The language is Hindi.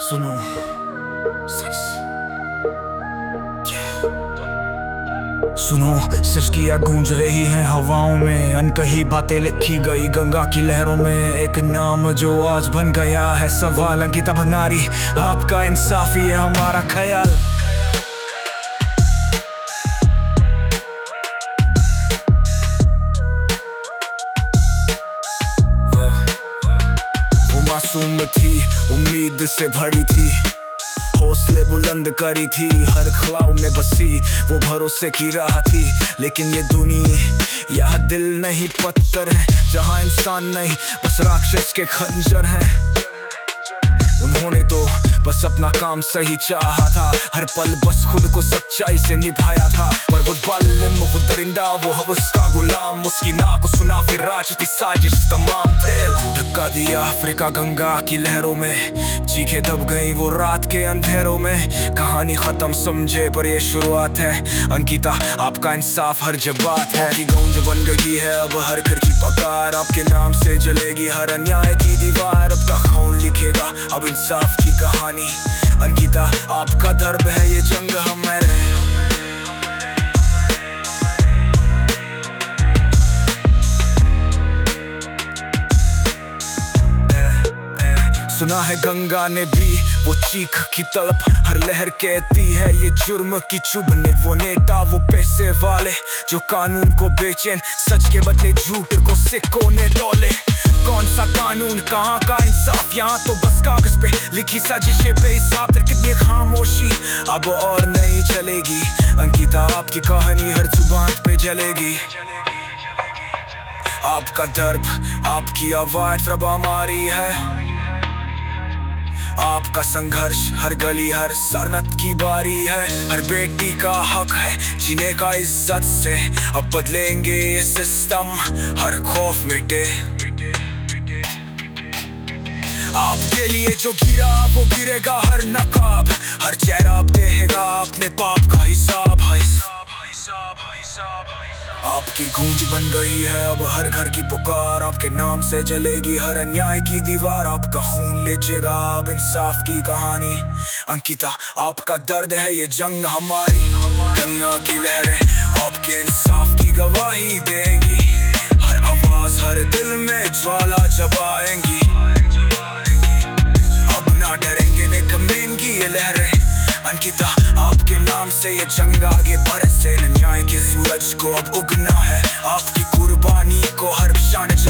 सुनो सुनो, सिसकियाँ गूंज रही हैं हवाओं में, अनकही बातें लिखी गई गंगा की लहरों में। एक नाम जो आज बन गया है सवाल, अंकिता भंडारी। आपका इंसाफ ही है हमारा ख्याल। वो मासूम थी, उम्मीद से भरी थी, हौसले बुलंद करी थी, हर ख्वाब में बसी वो भरोसे की राह थी। लेकिन ये दुनिया यहाँ दिल नहीं पत्थर है, जहाँ इंसान नहीं बस राक्षस के खंजर हैं। उन्होंने तो बस अपना काम सही चाहा था, हर पल बस खुद को सच्चाई से निभाया था। पर वो जालिम, वो दरिंदा, वो हवस का गुलाम, उसकी ना को सुना फिर राजनीति साजिश तमाम फेल। धक्का दिया अफ्रीका गंगा की लहरों में, चीखें दब गई वो रात के अंधेरों में। कहानी खत्म समझे पर ये शुरुआत है, अंकिता आपका इंसाफ हर जब बात है। कि गूंज बन गई है अब हर घर की पकार, आपके नाम से जलेगी हर अन्याय की दीवार। अब का खून लिखेगा अब इंसाफ की कहानी, अंकिता आपका दर्द है ये जंग हमारे। सुना है गंगा ने भी वो चीख की तड़प, हर लहर कहती है ये जुर्म की चुभने। वो नेता, वो पैसे वाले जो कानून को बेचें, सच के बदले झूठ को सिक्कों ने तौले। कौन सा कानून, कहाँ का इंसाफ, यहाँ तो बस कागज पे लिखी साजिशें बेहिसाब। फिर कितनी खामोशी अब और नहीं चलेगी, अंकिता आपकी कहानी हर जुबान पे जलेगी। आपका दर्द, आपकी आवाज अब हमारी है, आपका संघर्ष हर गली हर सरहद की बारी है। हर बेटी का हक है जीने का इज्जत से, अब बदलेंगे ये सिस्टम हर खौफ मिटे। आपके लिए जो गिरा वो गिरेगा हर नकाब, हर चेहरा अब देगा अपने पाप का हिसाब। आपकी गूंज बन गई है अब हर घर की पुकार, आपके नाम से जलेगी हर अन्याय की दीवार। आपका खून लीजिएगा अब इंसाफ की कहानी, अंकिता आपका दर्द है ये जंग हमारी। गंगा की लहरें आपके इंसाफ की गवाही देंगी, हर आवाज हर दिल में ज्वाला जगाएंगी। अब ना डरेंगे न कमेंगी ये लहरें, अंकिता आपके नाम से ये जंग आगे बरसे। न्याय के सूरज को अब उगना है, आपकी कुर्बानी को हर शान